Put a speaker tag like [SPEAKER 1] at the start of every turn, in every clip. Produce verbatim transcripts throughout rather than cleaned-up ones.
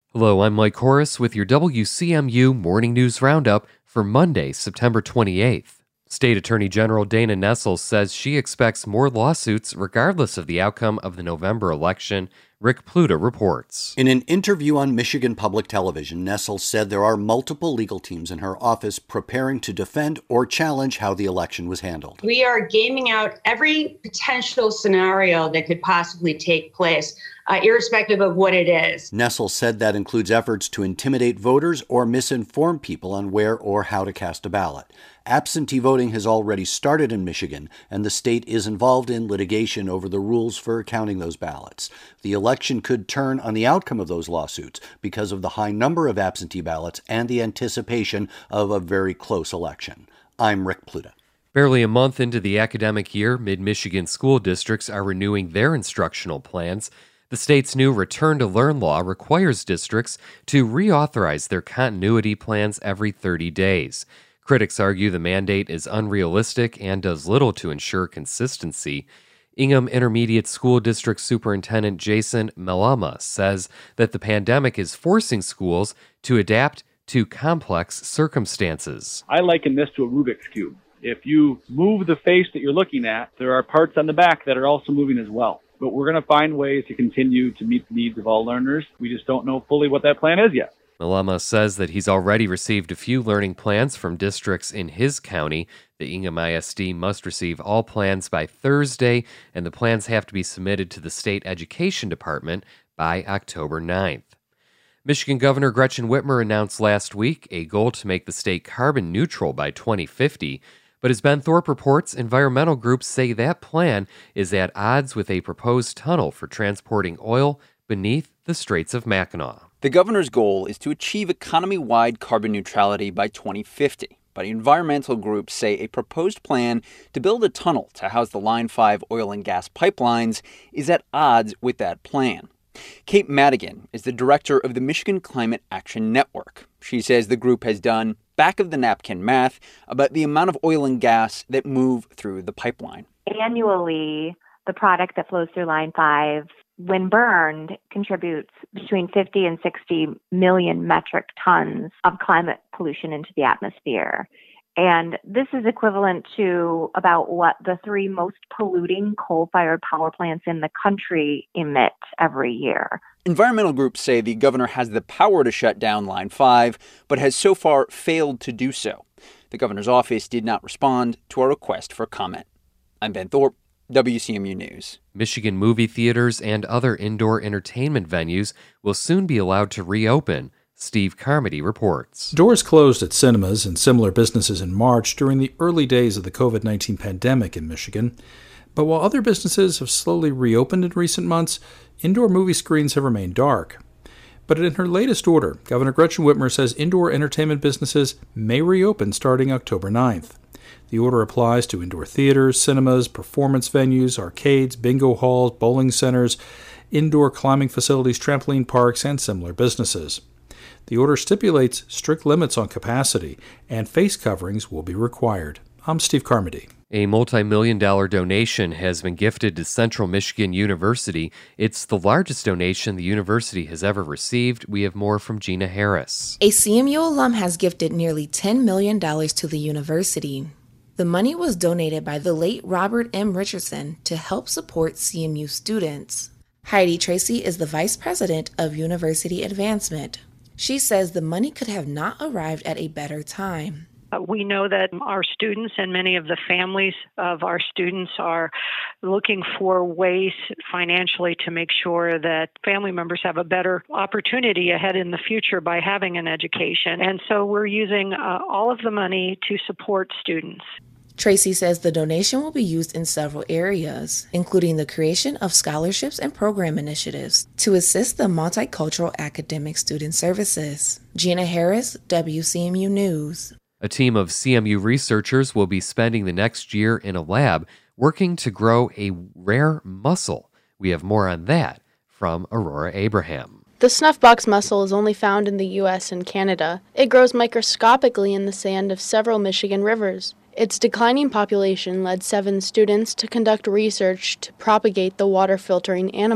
[SPEAKER 1] Hello, I'm Mike Horace with your W C M U Morning News Roundup for Monday, September twenty-eighth. State Attorney General Dana Nessel says she expects more lawsuits regardless of the outcome of the November election. Rick Pluta reports.
[SPEAKER 2] In an interview on Michigan Public Television, Nessel said there are multiple legal teams in her office preparing to defend or challenge how the election was handled.
[SPEAKER 3] We are gaming out every potential scenario that could possibly take place, uh, irrespective of what it is.
[SPEAKER 2] Nessel said that includes efforts to intimidate voters or misinform people on where or how to cast a ballot. Absentee voting has already started in Michigan, and the state is involved in litigation over the rules for counting those ballots. The election could turn on the outcome of those lawsuits because of the high number of absentee ballots and the anticipation of a very close election. I'm Rick Pluta.
[SPEAKER 1] Barely a month into the academic year, mid-Michigan school districts are renewing their instructional plans. The state's new return-to-learn law requires districts to reauthorize their continuity plans every thirty days. Critics argue the mandate is unrealistic and does little to ensure consistency. Ingham Intermediate School District Superintendent Jason Melama says that the pandemic is forcing schools to adapt to complex circumstances.
[SPEAKER 4] I liken this to a Rubik's Cube. If you move the face that you're looking at, there are parts on the back that are also moving as well. But we're going to find ways to continue to meet the needs of all learners. We just don't know fully what that plan is yet.
[SPEAKER 1] Melama says that he's already received a few learning plans from districts in his county. The Ingham I S D must receive all plans by Thursday, and the plans have to be submitted to the state education department by October ninth. Michigan Governor Gretchen Whitmer announced last week a goal to make the state carbon neutral by twenty fifty. But as Ben Thorpe reports, environmental groups say that plan is at odds with a proposed tunnel for transporting oil beneath the Straits of Mackinac.
[SPEAKER 5] The governor's goal is to achieve economy-wide carbon neutrality by twenty fifty, but environmental groups say a proposed plan to build a tunnel to house the Line five oil and gas pipelines is at odds with that plan. Kate Madigan is the director of the Michigan Climate Action Network. She says the group has done back-of-the-napkin math about the amount of oil and gas that move through the pipeline.
[SPEAKER 6] Annually, the product that flows through Line five, when burned, contributes between fifty and sixty million metric tons of climate pollution into the atmosphere. And this is equivalent to about what the three most polluting coal-fired power plants in the country emit every year.
[SPEAKER 5] Environmental groups say the governor has the power to shut down Line five, but has so far failed to do so. The governor's office did not respond to our request for comment. I'm Ben Thorpe, W C M U News.
[SPEAKER 1] Michigan movie theaters and other indoor entertainment venues will soon be allowed to reopen. Steve Carmody reports.
[SPEAKER 7] Doors closed at cinemas and similar businesses in March during the early days of the covid nineteen pandemic in Michigan. But while other businesses have slowly reopened in recent months, indoor movie screens have remained dark. But in her latest order, Governor Gretchen Whitmer says indoor entertainment businesses may reopen starting October ninth. The order applies to indoor theaters, cinemas, performance venues, arcades, bingo halls, bowling centers, indoor climbing facilities, trampoline parks, and similar businesses. The order stipulates strict limits on capacity, and face coverings will be required. I'm Steve Carmody.
[SPEAKER 1] A multi-million dollar donation has been gifted to Central Michigan University. It's the largest donation the university has ever received. We have more from Gina Harris.
[SPEAKER 8] A C M U alum has gifted nearly ten million dollars to the university. The money was donated by the late Robert M. Richardson to help support C M U students. Heidi Tracy is the vice president of University Advancement. She says the money could have not arrived at a better time.
[SPEAKER 9] We know that our students and many of the families of our students are looking for ways financially to make sure that family members have a better opportunity ahead in the future by having an education. And so we're using uh, all of the money to support students.
[SPEAKER 8] Tracy says the donation will be used in several areas, including the creation of scholarships and program initiatives to assist the multicultural academic student services. Gina Harris, W C M U News.
[SPEAKER 1] A team of C M U researchers will be spending the next year in a lab working to grow a rare mussel. We have more on that from Aurora Abraham.
[SPEAKER 10] The snuffbox mussel is only found in the U S and Canada. It grows microscopically in the sand of several Michigan rivers. Its declining population led seven students to conduct research to propagate the water-filtering animal.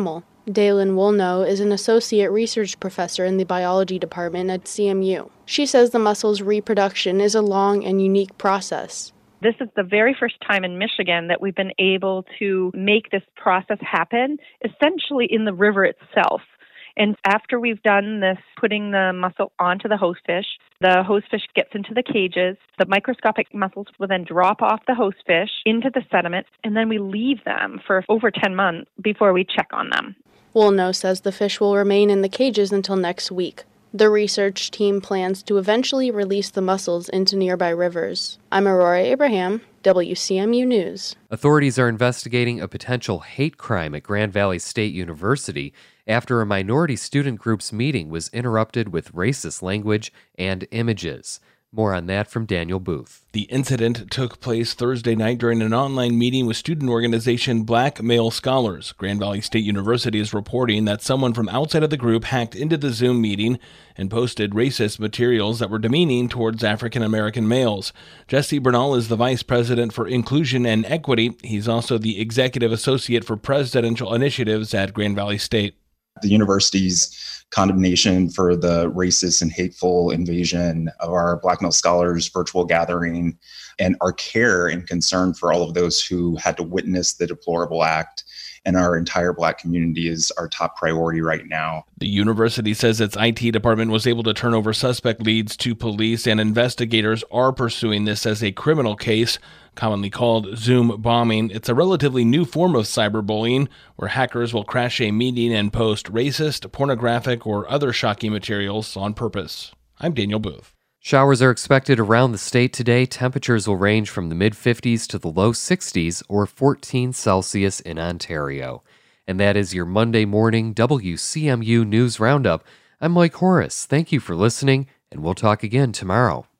[SPEAKER 10] Dalen Woolnough is an associate research professor in the biology department at C M U. She says the mussel's reproduction is a long and unique process.
[SPEAKER 11] This is the very first time in Michigan that we've been able to make this process happen, essentially in the river itself. And after we've done this, putting the mussel onto the host fish, the host fish gets into the cages. The microscopic mussels will then drop off the host fish into the sediment, and then we leave them for over ten months before we check on them.
[SPEAKER 10] Woolnough says the fish will remain in the cages until next week. The research team plans to eventually release the mussels into nearby rivers. I'm Aurora Abraham, W C M U News.
[SPEAKER 1] Authorities are investigating a potential hate crime at Grand Valley State University after a minority student group's meeting was interrupted with racist language and images. More on that from Daniel Booth.
[SPEAKER 12] The incident took place Thursday night during an online meeting with student organization Black Male Scholars. Grand Valley State University is reporting that someone from outside of the group hacked into the Zoom meeting and posted racist materials that were demeaning towards African American males. Jesse Bernal is the Vice President for Inclusion and Equity. He's also the Executive Associate for Presidential Initiatives at Grand Valley State.
[SPEAKER 13] The university's condemnation for the racist and hateful invasion of our Black Male Scholars virtual gathering, and our care and concern for all of those who had to witness the deplorable act and our entire Black community is our top priority right now.
[SPEAKER 12] The university says its I T department was able to turn over suspect leads to police, and investigators are pursuing this as a criminal case, commonly called Zoom bombing. It's a relatively new form of cyberbullying where hackers will crash a meeting and post racist, pornographic, or other shocking materials on purpose. I'm Daniel Booth.
[SPEAKER 1] Showers are expected around the state today. Temperatures will range from the mid-fifties to the low sixties or fourteen Celsius in Ontario. And that is your Monday morning W C M U News Roundup. I'm Mike Horace. Thank you for listening, and we'll talk again tomorrow.